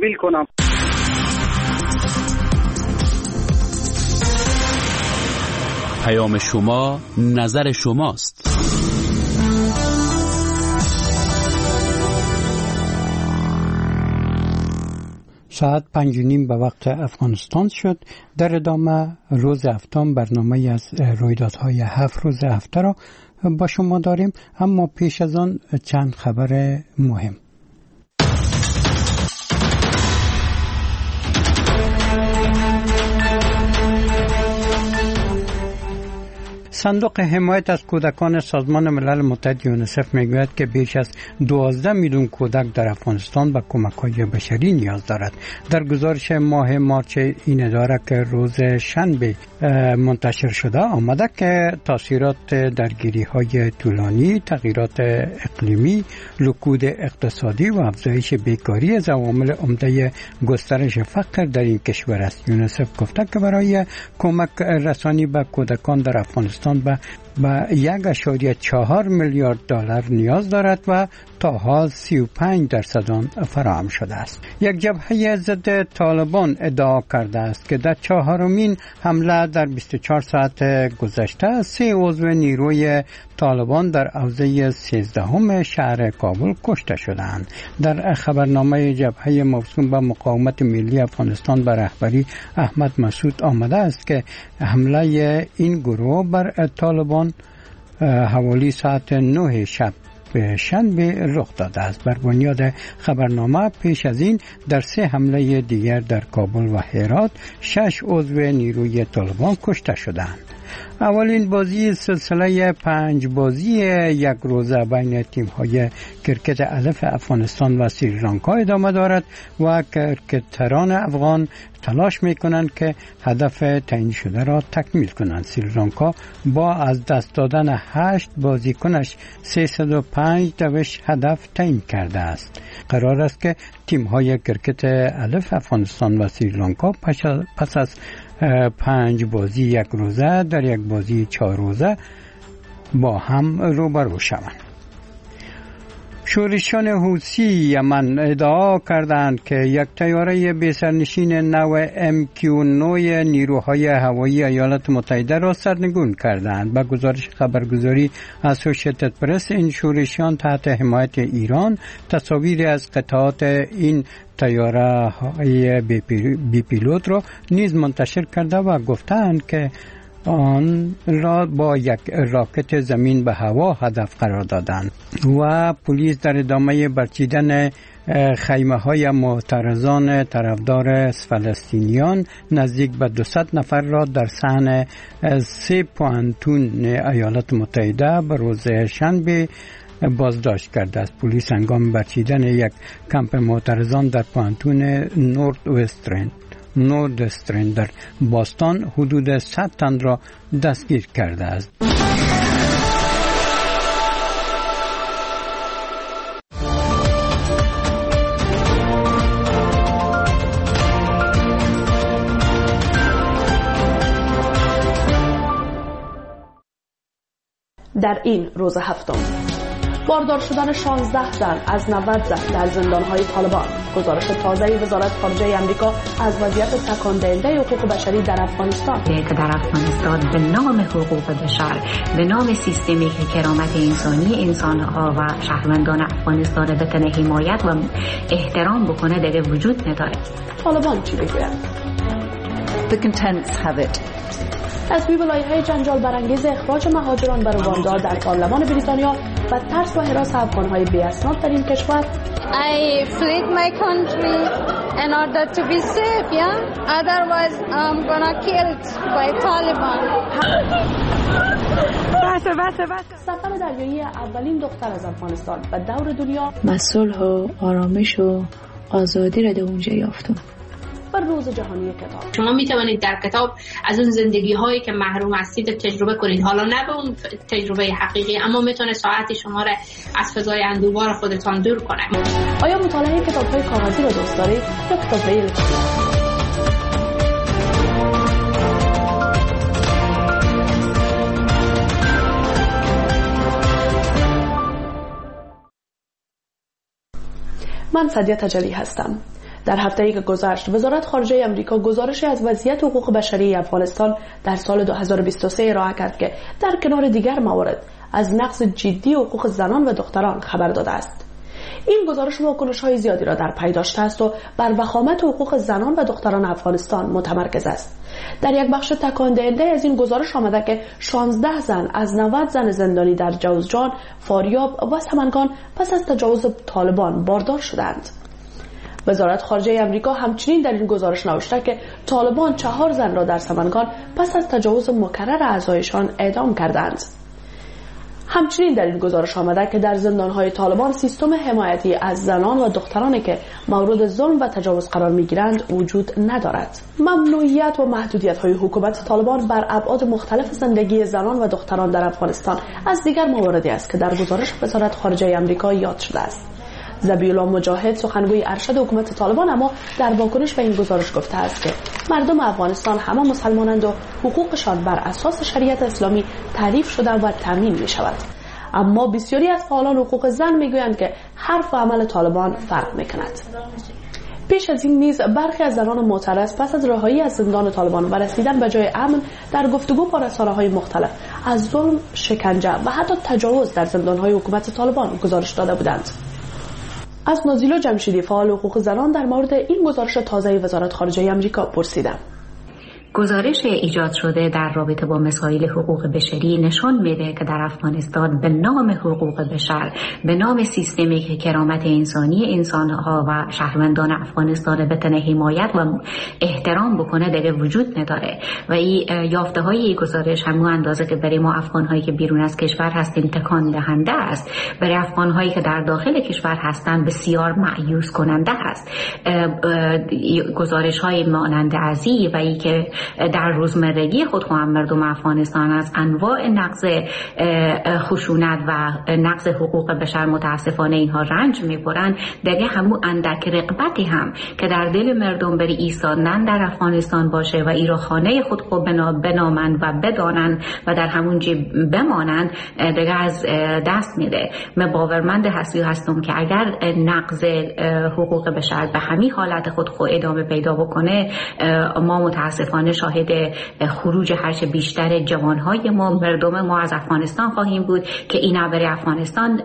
تحویل کنم. پیام شما نظر شماست. ساعت 5:30 به وقت افغانستان شد. در ادامه روز هفتم برنامه از رویدادهای 7 روز هفته را با شما داریم، اما پیش از آن چند خبر مهم. صندوق حمایت از کودکان سازمان ملل متحد یونیسف میگوید که بیش از 12 میلیون کودک در افغانستان به کمک‌های بشری نیاز دارد. در گزارش ماه مارچ این اداره که روز شنبه منتشر شده آمده که تاثیرات درگیری‌های طولانی، تغییرات اقلیمی، رکود اقتصادی و افزایش بیکاری از عوامل عمده گسترش فقر در این کشور است. یونیسف گفته که برای کمک رسانی به کودکان در افغانستان به 1.4 میلیارد دلار نیاز دارد و تا حال 35% آن فراهم شده است. یک جبهه ضد طالبان ادعا کرده است که در 4مین حمله در 24 ساعت گذشته 3 عضو نیروی طالبان در حوزه 13 شهر کابل کشته شدند. در خبرنامه جبهه موسوم به مقاومت ملی افغانستان به رهبری احمد مسعود آمده است که حمله این گروه بر طالبان حوالی ساعت 9 شب به شنبه رخ داده است. بر بنیاد خبرنامه پیش از این در 3 حمله دیگر در کابل و هرات 6 عضو نیروی طالبان کشته شدند. اولین بازی سلسله 5 بازی یک روزه بین تیم‌های کرکت الف افغانستان و سریلانکا ادامه دارد و کرکتران افغان تلاش می‌کنند که هدف تعیین شده را تکمیل کنند. سریلانکا با از دست دادن 8 بازیکنش 305 دوش هدف تعیین کرده است. قرار است که تیم‌های کرکت الف افغانستان و سریلانکا پس از 5 بازی یک روزه در یک بازی 4 روزه با هم روبرو شوند. شورشیان حوثی یمن ادعا کردند که یک طیاره بی‌سرنشین نو MQ-9 نیروهای هوایی ایالات متحده را سرنگون کردند. با گزارش خبرگزاری اسوشییتد پرس، این شورشیان تحت حمایت ایران تصاویری از قطعات این طیاره های بی پیلوت را نیز منتشر کرده و گفتند که آن را با یک راکت زمین به هوا هدف قرار دادند. و پلیس در ادامه برچیدن خیمه های معترضان طرفدار فلسطینیان نزدیک به 200 نفر را در صحن 3 پوانتون ایالات متحده به روز شنبه بازداشت کرده است. پلیس هنگام برچیدن یک کمپ معترضان در پوانتون نورد استرند در باستان حدود 100 تن را دستگیر کرده است. در این روز هفتم باردار شدن 16 زن از 90 زن در زندان‌های طالبان. گزارش تازه وزارت خارجه آمریکا از وضعیت تکان دهنده حقوق بشری در افغانستان. که در افغانستان به نام حقوق بشر، به نام سیستمی که کرامت انسانی انسان‌ها و شهروندان افغانستان بتونه حمایت و احترام بکنه دیگه وجود نداره. طالبان چی میگویند؟ The contents have it. تصویب لایحه جنجال برانگیز اخراج مهاجران به رواندا در پارلمان بریتانیا و ترس و هراس افغان‌های بی‌اسناد در این کشور. I fled my country in order to be safe, yeah? Otherwise I'm gonna killed by Taliban. سفر دریایی اولین دختر از افغانستان به دور دنیا. صلح و آرامش و آزادی را در اونجا یافتم. و روز جهانی کتاب. شما می توانید در کتاب از اون زندگی هایی که محروم هستید تجربه کنید، حالا نه به اون تجربه حقیقی، اما میتونه ساعت شما را از فضای اندوه‌بار خودتان دور کنه. آیا مطالعه کتاب‌های کاغذی را دوست دارید یا کتاب‌های الکترونیکی؟ من فدیه تجلی هستم. در هفته‌ای که گذشت وزارت خارجه آمریکا گزارشی از وضعیت حقوق بشری افغانستان در سال 2023 ارائه کرد که در کنار دیگر موارد از نقض جدی حقوق زنان و دختران خبر داده است. این گزارش واکنش‌های زیادی را در پی داشته است و بر وخامت حقوق زنان و دختران افغانستان متمرکز است. در یک بخش تکان دهنده از این گزارش آمده که 16 زن از 90 زن زندانی در جوزجان، فاریاب و سمنگان پس از تجاوز طالبان باردار شدند. وزارت خارجه آمریکا همچنین در این گزارش نوشته که طالبان 4 زن را در سمنگان پس از تجاوز مکرر اعضایشان اعدام کردند. همچنین در این گزارش آمده که در زندانهای طالبان سیستم حمایتی از زنان و دخترانی که مورد ظلم و تجاوز قرار میگیرند وجود ندارد. ممنوعیت و محدودیت‌های حکومت طالبان بر ابعاد مختلف زندگی زنان و دختران در افغانستان از دیگر مواردی است که در گزارش وزارت خارجه آمریکا یاد شده است. ذبیح‌الله مجاهد سخنگوی ارشد حکومت طالبان اما در واکنش به این گزارش گفته است که مردم افغانستان همه مسلمانند و حقوقشان بر اساس شریعت اسلامی تعریف شده و تامین می شود. اما بسیاری از فعالان حقوق زن می گویند که حرف و عمل طالبان فرق می کند. پیش از این نیز برخی از زنان معترض پس از رهایی از زندان طالبان و رسیدن به جای امن در گفتگو با رسانه‌های مختلف از ظلم، شکنجه و حتی تجاوز در زندان‌های حکومت طالبان گزارش داده بودند. از نازیلا جمشیدی فعال حقوق زنان در مورد این گزارش تازه وزارت خارجه آمریکا پرسیدم. گزارش ایجاد شده در رابطه با مسائل حقوق بشری نشان میده که در افغانستان به نام حقوق بشر، به نام سیستمی که کرامت انسانی انسانها و شهروندان افغانستان به تنه حمایت و احترام بکنه دیگه وجود نداره و این یافته های این گزارش همون اندازه که برای ما افغان هایی که بیرون از کشور هستیم تکان دهنده است، برای افغان هایی که در داخل کشور هستند بسیار مایوس کننده است. گزارش های مانند از این و ای که در روزمرگی خود هم مردم افغانستان از انواع نقض خشونت و نقض حقوق بشر متاسفانه اینها رنج میبرند، دیگه همون اندک رغبتی هم که در دل مردم بری ایستادن در افغانستان باشه و ای را خانه خود کو بنامند و بدانند و در همون جی بمانند دیگه از دست میده. من باورمند هستم که اگر نقض حقوق بشر به همین حالت خود ادامه پیدا بکنه، ما متاسفانه شاهد خروج هرچه بیشتر جوانهای ما، مردم ما از افغانستان خواهیم بود که این نه برای افغانستان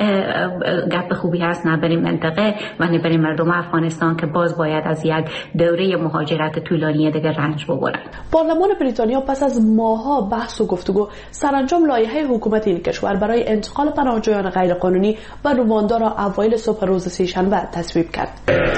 گپ خوبی هست، نه برای منطقه و نه برای مردم افغانستان که باز باید از یک دوره مهاجرت طولانی دیگه رنج ببرن. پارلمان بریتانیا پس از ماه‌ها بحث و گفتگو سرانجام لایحه حکومت این کشور برای انتقال پناهجویان غیرقانونی و رواندا را اوایل صبح روز سه‌شنبه تصویب کرد.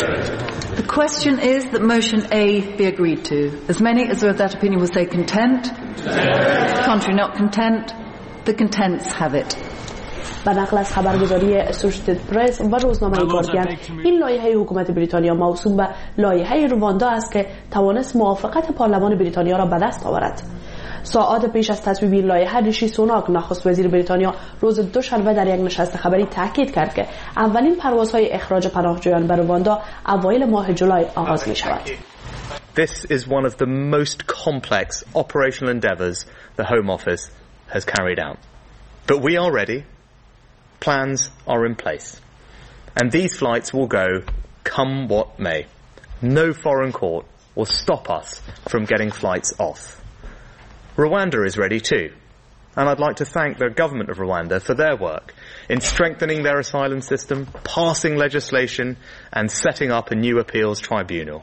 The question is that motion A be agreed to. As many as are of that opinion will say content. Contrary not content. The contents have it. به نقل از خبرگزاری اسوشیتد پرس و روزنامه گاردین، این لایحه حکومت بریتانیا موسوم به لایحه رواندا است که توانست موافقت پارلمان بریتانیا را به دست آورد. ساعات پیش از تصویب این لایحه ریشی سوناک نخست وزیر بریتانیا روز دوشنبه در یک نشست خبری تاکید کرد که اولین پروازهای اخراج پناهجویان به رواندا اوایل ماه جولای آغاز می شود. This is one of the most complex operational endeavours the Home Office has carried out. But we are ready. Plans are in place. And these flights will go come what may. No foreign court will stop us from getting flights off. Rwanda is ready too, and I'd like to thank the government of Rwanda for their work in strengthening their asylum system, passing legislation and setting up a new appeals tribunal.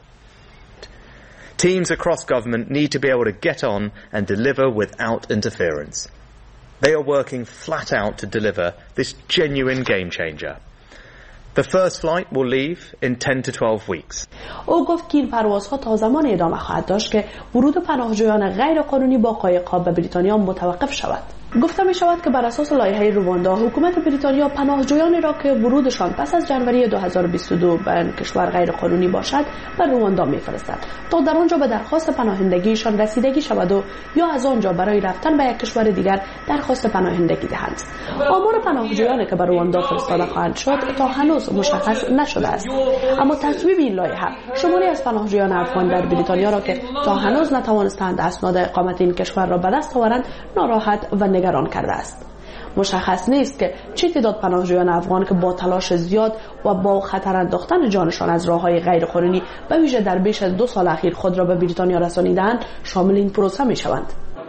Teams across government need to be able to get on and deliver without interference. They are working flat out to deliver this genuine game changer. The first flight will leave in 10 to 12 weeks. او گفت که این پروازها تا زمان ادامه خواهد داشت که ورود پناهجویان غیر قانونی با قایق‌ها به بریتانیا متوقف شود. گفته می شود که بر اساس لایحه رواندا حکومت بریتانیا پناهجویانی را که ورودشان پس از جنوری 2022 به کشور غیر قانونی باشد به رواندا می‌فرستد تا در آنجا به درخواست پناهندگیشان رسیدگی شود و یا از آنجا برای رفتن به یک کشور دیگر درخواست پناهندگی دهند. آمار پناهجویانی که به رواندا فرستاده خواهند شد تا هنوز مشخص نشده است. اما تصویب این لایحه شماری از پناهجویان افغان در بریتانیا را که تا هنوز نتوانستند اسناد اقامت این کشور را به دست آورند ناراحت و نگران کرده است. مشخص نیست که چه تعداد پناهجویان افغان که با تلاش زیاد و با خطر انداختن جانشان از راه‌های غیرقانونی به ویژه در بیش از 2 سال اخیر خود را به بریتانیا رسانیدند شامل این پروسه می‌شوند.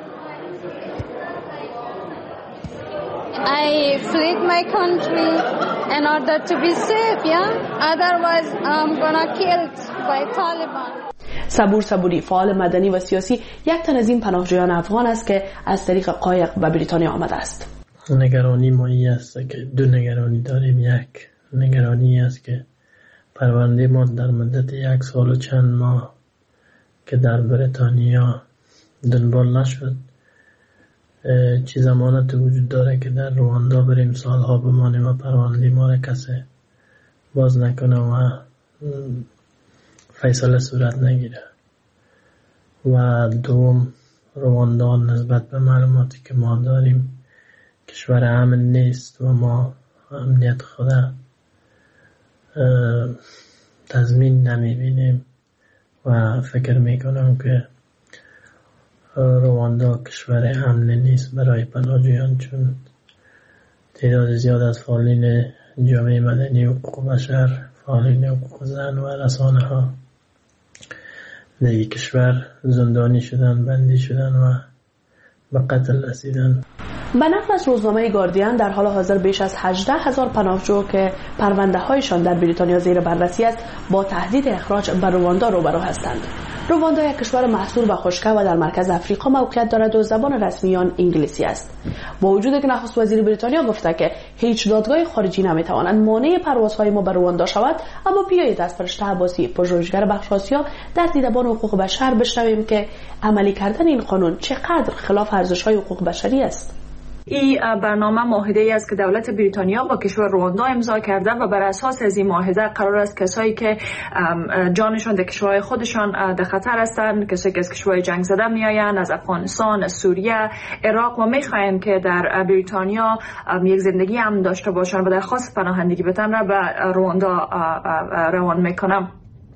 I fled my country in order to be safe, yeah? Otherwise I'm gonna killed by Taliban. صبوری فعال مدنی و سیاسی یک تن از این پناهجویان افغان است که از طریق قایق به بریتانیا آمده است. نگرانی ما این است که 2 نگرانی داریم. یک نگرانی است که پرونده ما در مدت 1 سال و چند ماه که در بریتانیا دنبال نشد، چی ضمانت وجود داره که در رواندا بریم سالها بمانیم و پرونده ما را کسی باز نکنه و فیصله صورت نگیره. و دوم، رواندا نسبت به معلوماتی که ما داریم کشور امن نیست و ما امنیت خود تضمین نمیبینیم و فکر میکنم که رواندا کشور امن نیست برای پناهجویان، چون تعداد زیاد از فعالین جامعه مدنی و حقوق بشر، فعالین حقوق زن و رسانه ها در این کشور زندانی شدن، بندی شدن و به قتل رسیدن. به نقل از روزنامه گاردین در حال حاضر بیش از 18,000 پناهجو که پرونده هایشان در بریتانیا زیر بررسی است با تهدید اخراج به رواندا روبرو هستند. رواندا یک کشور محصور و خشک و در مرکز افریقا موقعیت دارد و زبان رسمی آن انگلیسی است. با وجود که نخست وزیر بریتانیا گفته که هیچ دادگاه خارجی نمیتواند مانع پروازهای ما به رواندا شود، اما بیایید از فرشته عباسی، پژوهشگر بخش آسیا در دیدبان حقوق بشر بشنویم که عملی کردن این قانون چقدر خلاف ارزش‌های حقوق بشری است. این برنامه معاهده‌ای است که دولت بریتانیا با کشور رواندا امضا کرده و بر اساس از این معاهده قرار است کسایی که جانشان در کشورهای خودشان در خطر هستند، کسایی که از کشورهای جنگ زده میآیند، از افغانستان، از سوریه، عراق و میخواهند که در بریتانیا یک زندگی امن داشته باشند و درخواست پناهندگی بدن را به رواندا روان میکنم.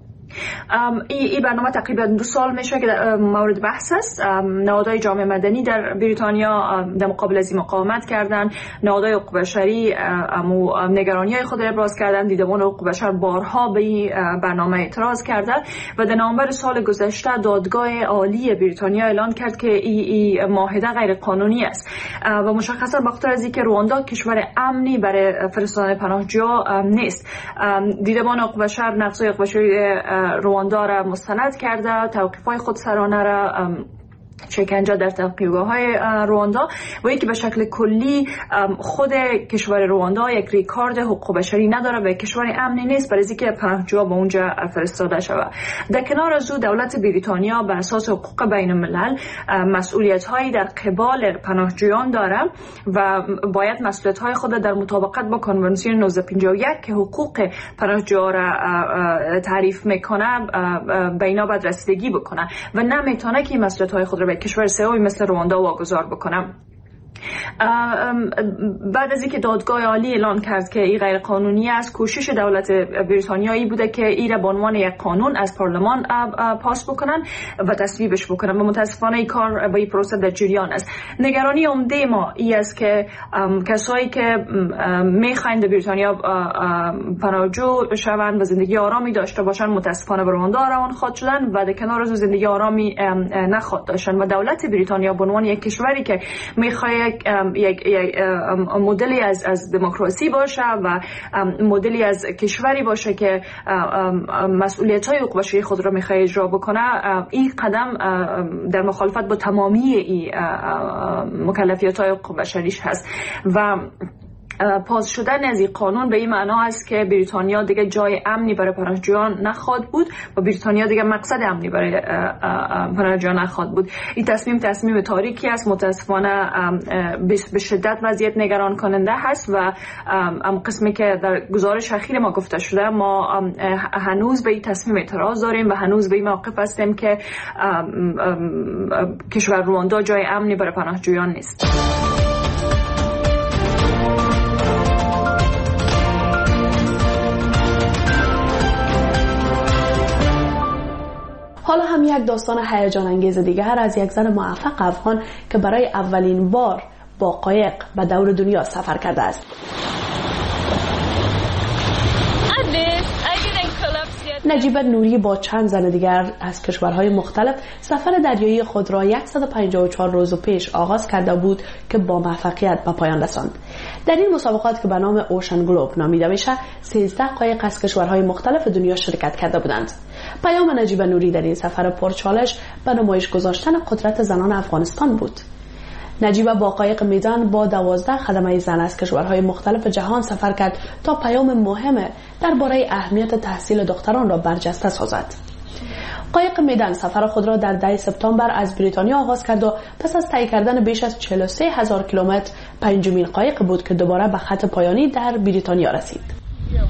این برنامه تقریبا 2 سال میشه که مورد بحث است. نهادهای جامعه مدنی در بریتانیا در مقابل از این مقاومت کردند، نهادهای حقوق بشری نگرانی‌های خود را ابراز کردند، دیدبان حقوق بشر بارها به این برنامه اعتراض کرده و در نوامبر سال گذشته دادگاه عالی بریتانیا اعلان کرد که این معاهده غیر قانونی است و مشخصا بخاطر از اینکه رواندا کشور امنی برای فرستادن پناهجو نیست. دیدبان حقوق بشر نقض‌های حقوق بشری رواندا را مستند کرده، توقیف‌های خودسرانه را شکنجه در توقیفگاه‌های رواندا و اینکه به شکل کلی خود کشور رواندا یک ریکارد حقوق بشری نداره و کشور امنی نیست برای اینکه پناهجوها به اونجا فرستاده شود. در کنار از او دولت بریتانیا بر اساس حقوق بین الملل مسئولیت‌هایی در قبال پناهجویان داره و باید مسئولیت‌های خود در مطابقت با کنوانسیون 1951 که حقوق پناهجوها را تعریف میکنه به اینا باید رسیدگی بکنه و نمیتونه که مسئولیت‌های خود را به کشور سومی مثل رواندا واگذار بکنم. بعد از اینکه دادگاه عالی اعلان کرد که این غیر قانونی است، کوشش دولت بریتانیایی بوده که این را به عنوان یک قانون از پارلمان پاس بکنن و تصویبش بکنن و متاسفانه این کار با این پروسه در جریان است. نگرانی عمده ما این است که کسایی که میخواین در بریتانیا پناهجو شوند و زندگی آرامی داشته باشن متاسفانه به رواندا روان خواهد شدن و در کنار از زندگی آرامی نخواهد داشتن و دولت بریتانیا به عنوان یک کشوری که میخواد یک مدلی از دموکراسی باشه و مدلی از کشوری باشه که مسئولیت‌های حقوق بشری خود را می‌خواد اجرا بکنه، این قدم در مخالفت با تمامی این مکلفیت‌های حقوق بشریش هست و پاس شدن از این قانون به این معنا است که بریتانیا دیگه جای امنی برای پناهجویان نخواهد بود و بریتانیا دیگه مقصد امنی برای پناهجویان نخواهد بود. این تصمیم تاریکی است، متاسفانه به شدت وضعیت نگران کننده هست و قسمی که در گزارش اخیر ما گفته شده، ما هنوز به این تصمیم اعتراض داریم و هنوز به این موقف هستیم که کشور رواندا جای امنی برای پناهجویان نیست. حالا هم یک داستان هیجان انگیز دیگر از یک زن موفق افغان که برای اولین بار با قایق به دور دنیا سفر کرده است. نجیبه نوری با چند زن دیگر از کشورهای مختلف سفر دریایی خود را 154 روز پیش آغاز کرده بود که با موفقیت به پایان رساند. در این مسابقات که به نام اوشن گلوب نامیده میشه، 13 قایق از کشورهای مختلف دنیا شرکت کرده بودند. پیام نجیبه نوری در این سفر پرچالش به نمایش گذاشتن قدرت زنان افغانستان بود. نجیبه با قایق میدان با 12 خدمه زن از کشورهای مختلف جهان سفر کرد تا پیام مهم درباره اهمیت تحصیل دختران را برجسته سازد. قایق میدان سفر خود را در 10 سپتامبر از بریتانیا آغاز کرد و پس از طی کردن بیش از 43,000 کیلومتر پنجمین قایق بود که دوباره به خط پایانی در بریتانیا رسید.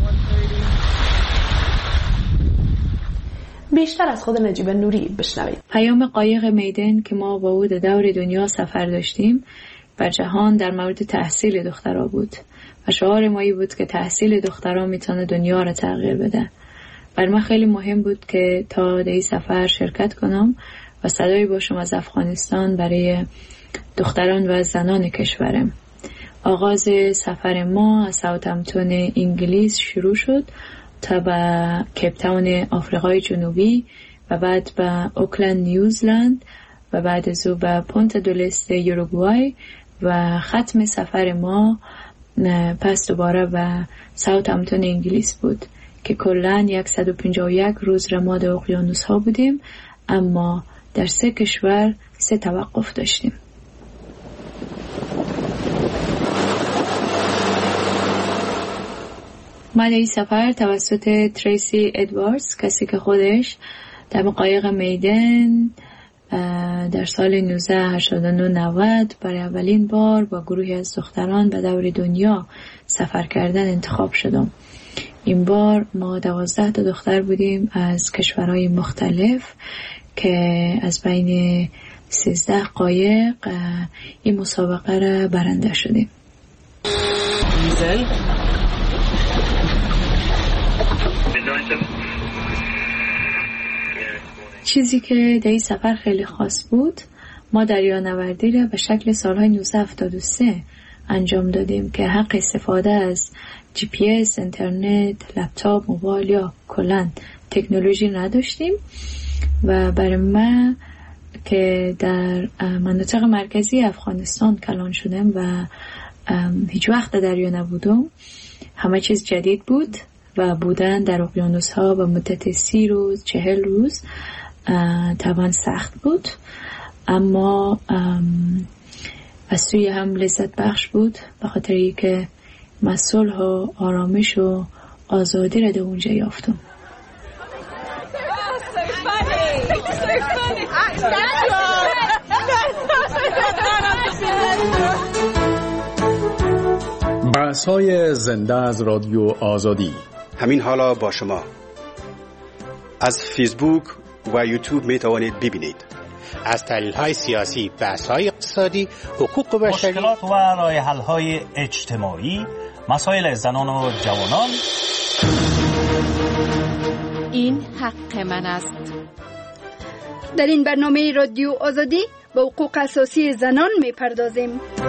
بیشتر از خود نجیبه نوری بشنوید. پیام قایق میدان که ما با او دور دنیا سفر داشتیم بر جهان در مورد تحصیل دخترها بود و شعار ما این بود که تحصیل دخترها میتونه دنیا را تغییر بده. بر من خیلی مهم بود که تا در این سفر شرکت کنم و صدایی باشم از افغانستان برای دختران و زنان کشورم. آغاز سفر ما از ساوثهمپتون انگلیس شروع شد تا به کیپ تاون آفریقای جنوبی و بعد به اوکلند نیوزلند و بعد از او به پونتا دو لسته یوروگوای و ختم سفر ما پس دوباره به ساوثهمپتون انگلیس بود که کلاً 151 روز را ما در اقیانوس ها بودیم، اما در 3 کشور 3 توقف داشتیم. من این سفر توسط تریسی ادواردز، کسی که خودش در قایق میدان در سال 1989 برای اولین بار با گروهی از دختران به دور دنیا سفر کردن انتخاب شدم. این بار ما 12 تا دختر بودیم از کشورهای مختلف که از بین 13 قایق این مسابقه را برنده شدیم. چیزی که در این سفر خیلی خاص بود، ما دریانوردی را به شکل سالهای 1973 انجام دادیم که حق استفاده از GPS، اینترنت، لپتاپ، موبایل یا کلاً تکنولوژی نداشتیم و برای من که در مناطق مرکزی افغانستان کلان شدم و هیچ وقت دریا نبودم، همه چیز جدید بود و بودن در اقیانوس ها به مدت 30 روز 40 روز طبعا سخت بود، اما از سوی هم لذت بخش بود به خاطر اینکه من صلح و آرامش و آزادی را در اونجا یافتم. بحث‌های زنده از رادیو آزادی همین حالا با شما از فیسبوک و یوتیوب می توانید ببینید. از تحلیل‌های سیاسی، بحث‌های اقتصادی، حقوق بشری، مشکلات و راه‌حل‌های اجتماعی، مسائل زنان و جوانان. این حق من است. در این برنامه رادیو آزادی به حقوق اساسی زنان می‌پردازیم.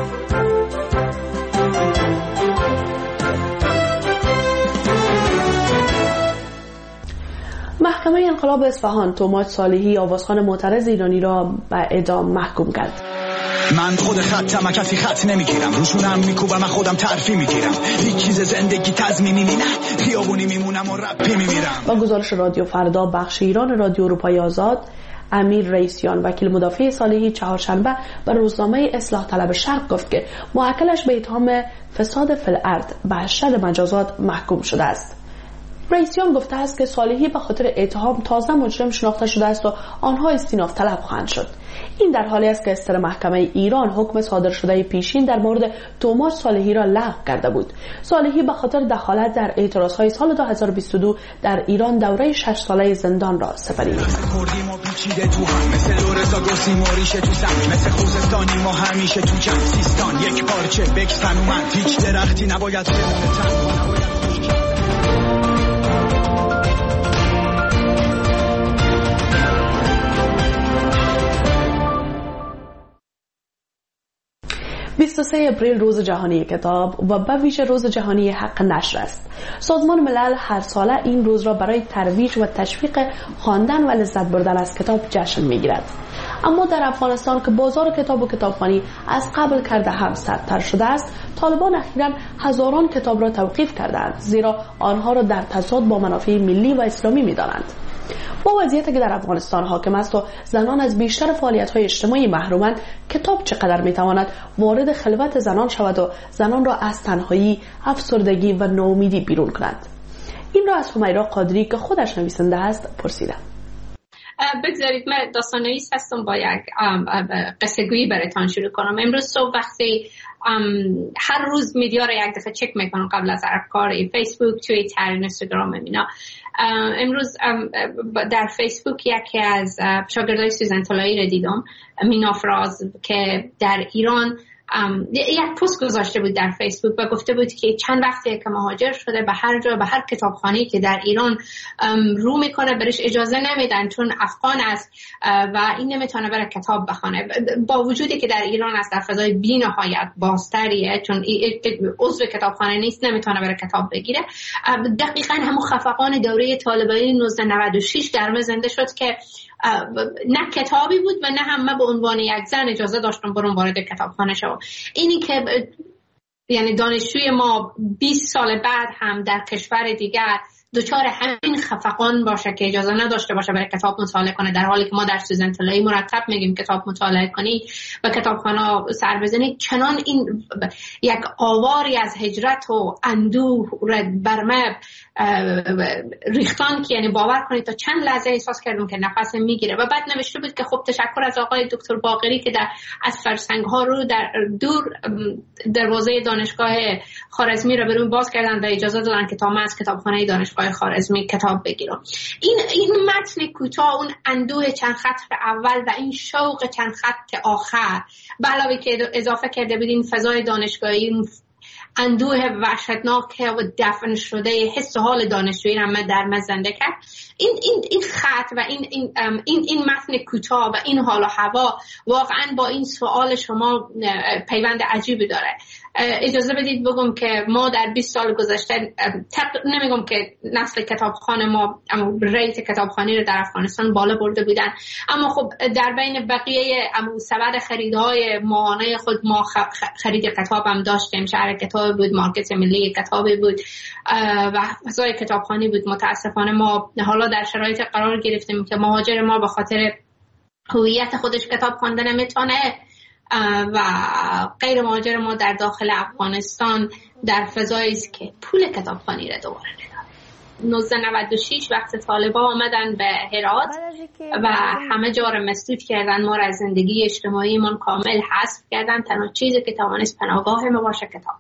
محکمه انقلاب اصفهان توماج صالحی آوازخوان معترض ایرانی را به اعدام محکوم کرد. من خود خطم کسی خط نمیگیرم، روشونم میکوبم خودم ترفی میگیرم، هیچ چیز زندگی تضمینی نه، خیابونی میمونم و رپی میمیرم. با گزارش رادیو فردا بخش ایران رادیو اروپای آزاد، امیر رئیسیان وکیل مدافع صالحی چهارشنبه به روزنامه اصلاح طلب شرق گفت که موکلش به اتهام فساد فی الارض به اشد مجازات محکوم شده است. رئیسیان گفته است که صالحی به خاطر اتهام تازه مجرم شناخته شده است و آنها استیناف طلب خواهند شد. این در حالی است که استر محکمه ایران حکم صادر شده پیشین در مورد توماج صالحی را لغو کرده بود. صالحی به خاطر دخالت در اعتراضهای سال 2022 در ایران دوره 6 ساله زندان را سپری کرد. مثل لورزا گوسی موریشه تو سم، مثل خوزستانی ما همیشه تو جنگ، سیستان یک پارچه بکسن اومد، هیچ درختی نباید بمونه تنها. 23 اپریل روز جهانی کتاب و به ویژه روز جهانی حق نشر است. سازمان ملل هر ساله این روز را برای ترویج و تشویق خواندن و لذت بردن از کتاب جشن می‌گیرد. اما در افغانستان که بازار کتاب و کتابخوانی از قبل کرده هم سردتر شده است، طالبان اخیراً هزاران کتاب را توقیف کردند، زیرا آنها را در تضاد با منافع ملی و اسلامی می‌دانند. با وضعیتی که در افغانستان حاکم است و زنان از بیشتر فعالیت‌های اجتماعی محرومند، کتاب چقدر می‌تواند وارد خلوت زنان شود و زنان را از تنهایی، افسردگی و ناامیدی بیرون کند؟ این را از همیرا قادری که خودش نویسنده است پرسیدم. بگذارید من داستان‌نویس هستم، با یک قصه گویی برایتان شروع کنم. امروز صبح وقتی هر روز میدیا را یک دفعه چک میکنم قبل از هر کاری، فیسبوک، توییتر، اینستاگرام، اینا. امروز در فیسبوک یکی از شاگردای سوزن طلایی را دیدم، مینا فراز، که در ایران یک پست گذاشته بود در فیسبوک و گفته بود که چند وقته که مهاجر شده، به هر جا، به هر کتابخانه‌ای که در ایران رو میکنه برش اجازه نمیدن چون افغان است و این نمیتونه بره کتاب بخونه، با وجودی که در ایران است در فضای بی نهایت بازتریه، چون عضو کتابخانه نیست نمیتونه بره کتاب بگیره. دقیقاً همون خفقان دوره طالبانی 1996 در من زنده شد که نه کتابی بود و نه هم من به عنوان یک زن اجازه داشتم برم وارد کتابخانه شوم. اینی که یعنی دانشجوی ما 20 سال بعد هم در کشور دیگر دوچار همین خفقان باشه که اجازه نداشته باشه برای کتاب مطالعه کنه، در حالی که ما در سوزن طلایی مرتب میگیم کتاب مطالعه کنی و کتابخانه سر بزنی. چنان این یک آواری از هجرت و اندوه بر من ریختان که یعنی باور کنید تا چند لحظه احساس کردم که نفسم میگیره. و بعد نوشته بود که خب تشکر از آقای دکتر باقری که از فرسنگ ها رو در دور دروازه دانشگاه خوارزمی رو برون باز کردن و اجازه دادن که تا من از کتابخانه دانشگاه خوارزمی کتاب بگیرم. این متن کوتاه، اون اندوه چند خط اول و این شوق چند خط آخر، به علاوه که اضافه کرده بود این فضای دانشگاهی، اندوه وحشتناک و دفن شده حس و حال دانشجویی را در مزنده کرد. این خط و این متن کوتاه و این حال و هوا واقعا با این سوال شما پیوند عجیبی داره. اجازه بدید بگم که ما در 20 سال گذشته نمیگم که نسل کتابخانه ما ریت کتابخانی رو در افغانستان بالا برده بودن، اما خب در بین بقیه سبد خریدهای ماهانه خود ما خرید کتاب هم داشتیم. شهر کتاب بود، مارکت ملی کتابی بود و فضای کتابخانی بود. متاسفانه ما حالا در شرایط قرار گرفتیم که مهاجر ما به خاطر هویت خودش کتاب خوانده نمیتونه و غیر مهاجر ما در داخل افغانستان در فضایی است که پول کتابخوانی را دوباره نداره. 1996 وقت طالبان آمدن به هرات و همه جا را مسدود کردن، ما را از زندگی اجتماعی من کامل حذف کردن. تنها چیزی که توانست پناهگاه ما باشه کتاب.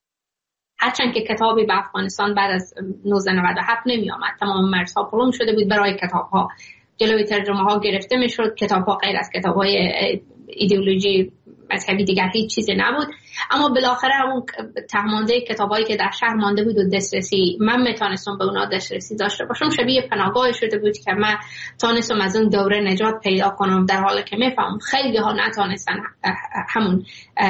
هرچند که کتابی به افغانستان بعد از 1997 نمی آمد، تمام مرزها پلم شده بود برای کتاب ها، جلوی ترجمه ها گرفته می شد، کتاب ها غیر از کتاب های ایدئولوژی مذهبی دیگر هیچ چیزی نبود. اما بالاخره اون تهمانده کتابایی که در شهر مانده بود و دسترسی من میتونستم به اونا دسترسی داشته باشم، شبیه پناهگاه شده بود که من تونستم از اون دوره نجات پیدا کنم، در حالی که میفهمم خیلی ها نتونستن همون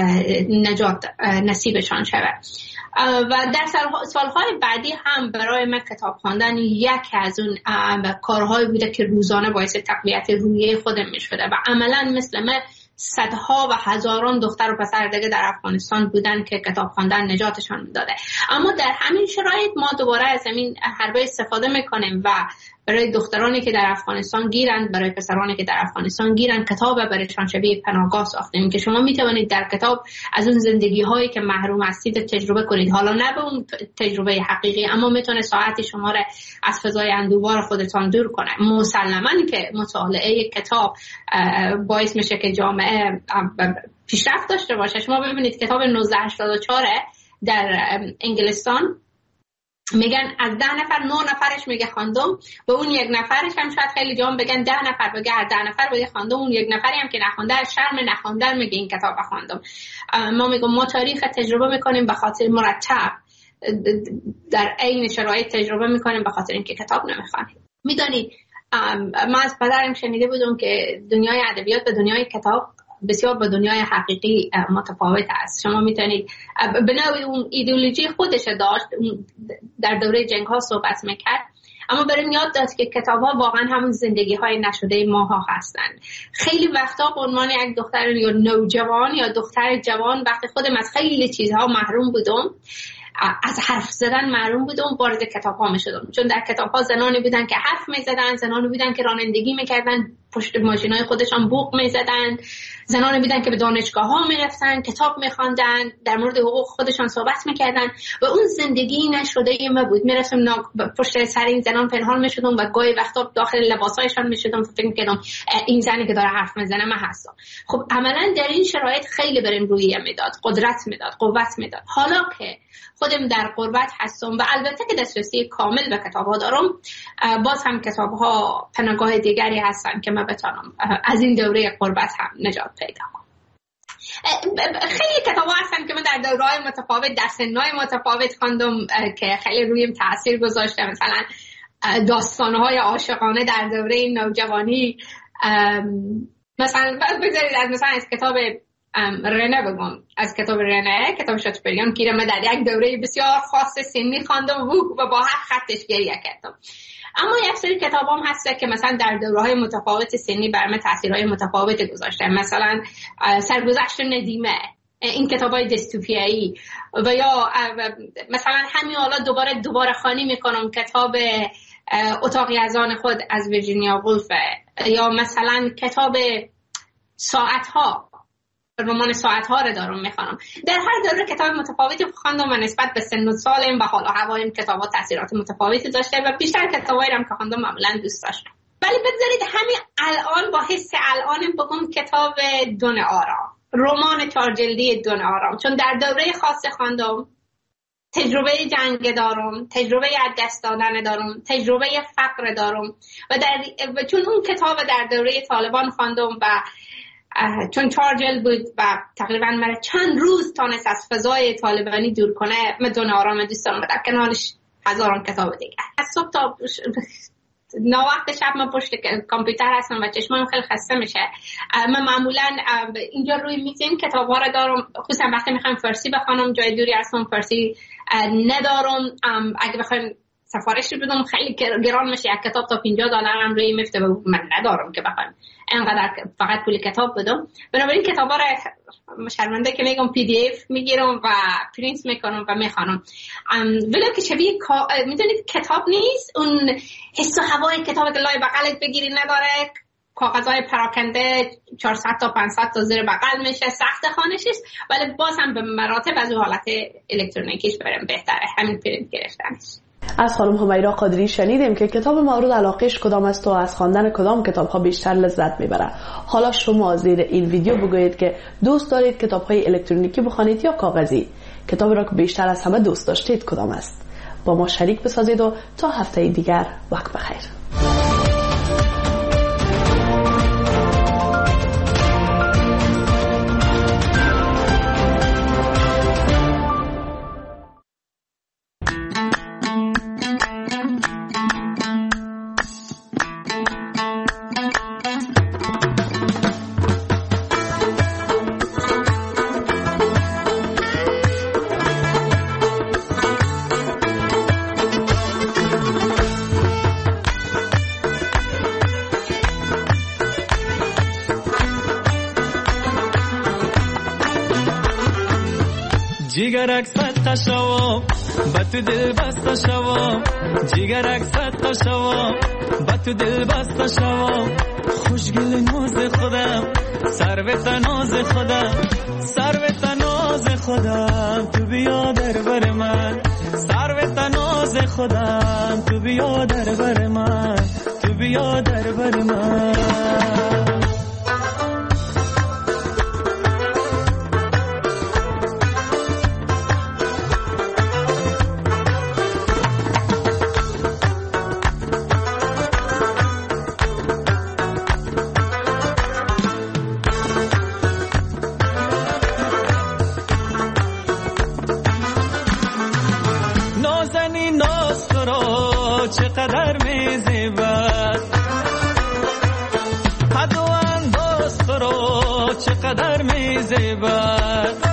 نجات نصیبشان شود. و در سالهای بعدی هم برای من کتاب خواندن یکی از اون کارهایی بوده که روزانه باعث تقویت روحیه خودم میشده و عملا مثل من صدها و هزاران دختر و پسر دیگه در افغانستان بودن که کتاب خواندن نجاتشان میداده. اما در همین شرایط ما دوباره از همین حربه استفاده میکنیم و برای دخترانی که در افغانستان گیرند، برای پسرانی که در افغانستان گیرند، کتاب برایشان شبیه پناهگاه ساختیم که شما میتوانید در کتاب از اون زندگی هایی که محروم هستید تجربه کنید. حالا نه به اون تجربه حقیقی، اما میتونه ساعتی شما را از فضای اندوه‌بار خودتان دور کنه. مسلماً که مطالعه کتاب باعث میشه که جامعه پیشرفت داشته باشه. شما ببینید کتاب 1984 در انگلستان میگن از 10 نفر 9 نفرش میگه خواندم، به اون یک نفرش هم شاید خیلی جام بگن 10 نفر بگه 10 نفر بگه خواندم، اون یک نفری هم که نخونده از شرم نخوندن میگه این کتاب خواندم. ما میگم ما تاریخ تجربه میکنیم به خاطر مرتب، در عین شرایط تجربه میکنیم به خاطر اینکه کتاب نمیخوانیم. میدونید من از پدرم شنیده بودم که دنیای ادبیات به دنیای کتاب بسیار با دنیای حقیقی متفاوت است. شما میتونید به نوعی اون ایدئولوژی خودش داشت، در دوره جنگ ها صحبت میکرد، اما بریم یاد داد که کتاب ها واقعا همون زندگی های نشده ماها هستند. خیلی وقتا به عنوان یک دختر یا نوجوان یا دختر جوان وقتی خودم از خیلی چیزها محروم بودم، از حرف زدن محروم بودم، وارد کتاب ها می شدم. چون در کتاب ها زنانی بودن که حرف می زدن، زنانی بودن که رانندگی می کردن، پشت ماشین های خودشان بوق می زدن، زنانی بودن که به دانشگاه ها می رفتن، کتاب می خواندن، در مورد حقوق خودشان صحبت می کردن و اون زندگی نشده ما بود. می رفتم پشت سر این زنان پنهان می شدم و گاهی وقتا داخل لباسایشان می شدم، فکر می کردم این زنی که داره حرف می زنه من هستم. خب عملا در این شرایط خیلی بریم رویه میداد، قدرت میداد، قوت میداد. حالا که خودم در غربت هستم و البته که دسترسی کامل به کتاب‌ها دارم، باز هم کتاب‌ها پناهگاه دیگری هستن که من بتونم از این دوره غربت هم نجات پیدا کنم. خیلی کتاب‌ها هستن که من در دوره‌های متفاوت، در سن‌های متفاوت خواندم که خیلی رویم تاثیر گذاشته. مثلا داستان‌های عاشقانه در دوره نوجوانی، مثلا بگذارید از کتاب رنه بگم، از کتاب رنه، کتاب شاتوبریان که من در یک دوره بسیار خاص سنی خواندم و با هر خطش گریه کردم. اما یک سری کتابام هست که مثلا در دوره‌های متفاوت سنی برام تاثیرهای متفاوتی گذاشته. مثلا سرگذشت ندیمه، این کتابای دیستوپیایی، و یا مثلا همین حالا دوباره خوانی میکنم کتاب اتاقی از آن خود از ویرجینیا وولف، یا مثلا کتاب ساعت‌ها، رمان ساعت‌ها رو دارم میخوانم. در هر دوره کتاب متفاوتی خواندم و نسبت به سن و سالم و حال و هوایم کتاب‌ها تاثیرات متفاوتی داشته و بیشتر کتابایی رو که خواندم معمولاً دوست داشتم. ولی بگذارید همین الان با حس الانم بگم کتاب دون آرام، رمان 4 جلدی دون آرام، چون در دوره خاص خواندم، تجربه جنگ دارم، تجربه از دست دادن دارم، تجربه فقر دارم و چون اون کتاب در دوره طالبان خواندم و چون 4 جلد بود و تقریبا من چند روز تانست از فضای طالبانی دور کنه، من دون آرام دوست دارم و در کنارش هزاران کتاب دیگه. از صبح تا وقت شب من پشت کامپیوتر هستم و چشمم خیلی خسته میشه. من معمولا اینجا روی میز این کتاب‌ها رو دارم، خصوصا وقتی میخوام فارسی بخونم، جای دوری هستم فارسی ندارم. اگه بخوام سفارش بدم خیلی گران میشه، یک کتاب تا $50 هم روی میفته و من ندارم که بخوام اینقدر فقط پول کتاب بدم. بنابراین کتابا رو شرمنده که میگم PDF میگیرم و پرینت میکنم و میخوانم. ولی که شبیه میدونید کتاب نیست، اون حس و هوای کتاب که لای بغلت بگیری نداره، کاغذهای پراکنده 400 تا 500 تا زیر بغل میشه، سخت خوانش است، ولی باز هم به مراتب از حالت الکترونیکیش برام بهتره همین پرینت گرفتنش. از خانم همیرا قادری شنیدیم که کتاب مورد علاقهش کدام است و از خواندن کدام کتاب‌ها بیشتر لذت میبره. حالا شما زیر این ویدیو بگویید که دوست دارید کتاب‌های الکترونیکی بخوانید یا کاغذی؟ کتابی را که بیشتر از همه دوست داشتید کدام است؟ با ما شریک بسازید و تا هفته دیگر وقت بخیر. جیگرک صدقه شوام با تو دل بسته شوام، جیگرک صدقه شوام با تو دل بسته شوام، خوشگل ناز خودم سروت ناز خودم، سروت ناز خودم تو بیا در بر من، سروت ناز خودم تو بیا در بر من، تو بیا در بر من. چقدر میزیبد در میز بد